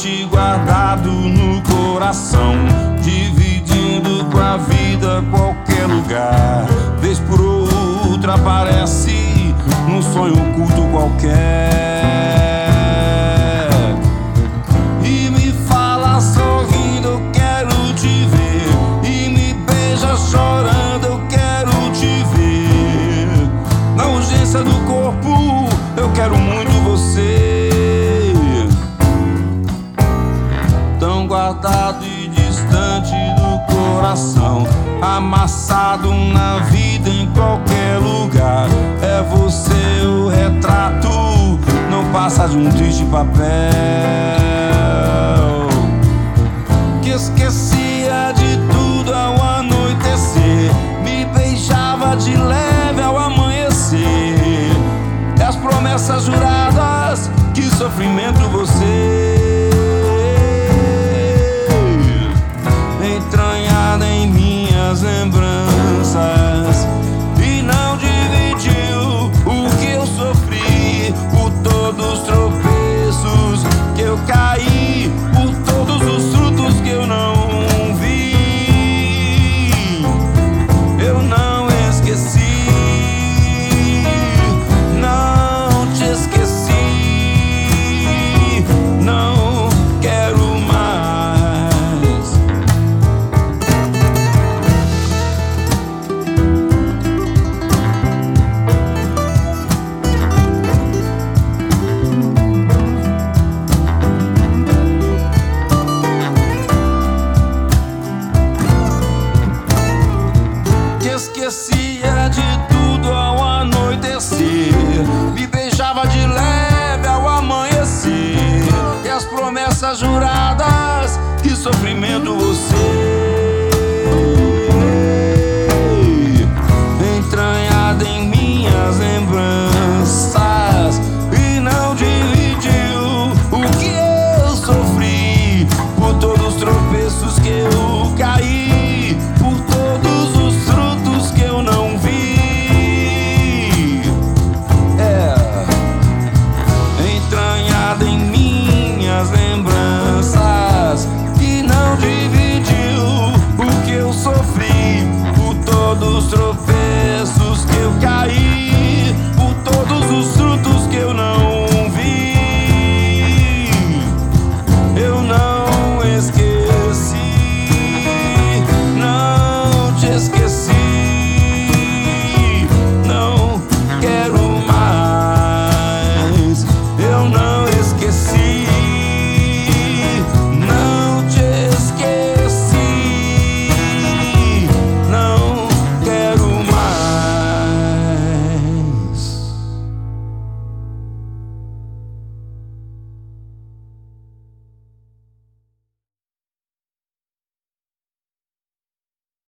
distante guardado no coração, dividindo com a vida qualquer lugar. Vez por outra aparece num sonho oculto qualquer e me fala sorrindo, eu quero te ver, e me beija chorando, eu quero te ver. Na urgência do corpo eu quero muito você, tão guardado e distante do coração, amassado na vida em qualquer lugar. É você o retrato, não passa de um triste papel, que esquecia de tudo ao anoitecer, me beijava de leve ao amanhecer, e as promessas juradas, que sofrimento você, entranhada em minhas lembranças, e não dividiu o que eu sofri, por todos os tropeços que eu caí, por todos os frutos que eu não vi. Eu não esqueci, não te esqueci, não quero mais. Que esquecia de tudo ao anoitecer, me beijava de leve ao amanhecer, e as promessas juradas, que sofrimento você,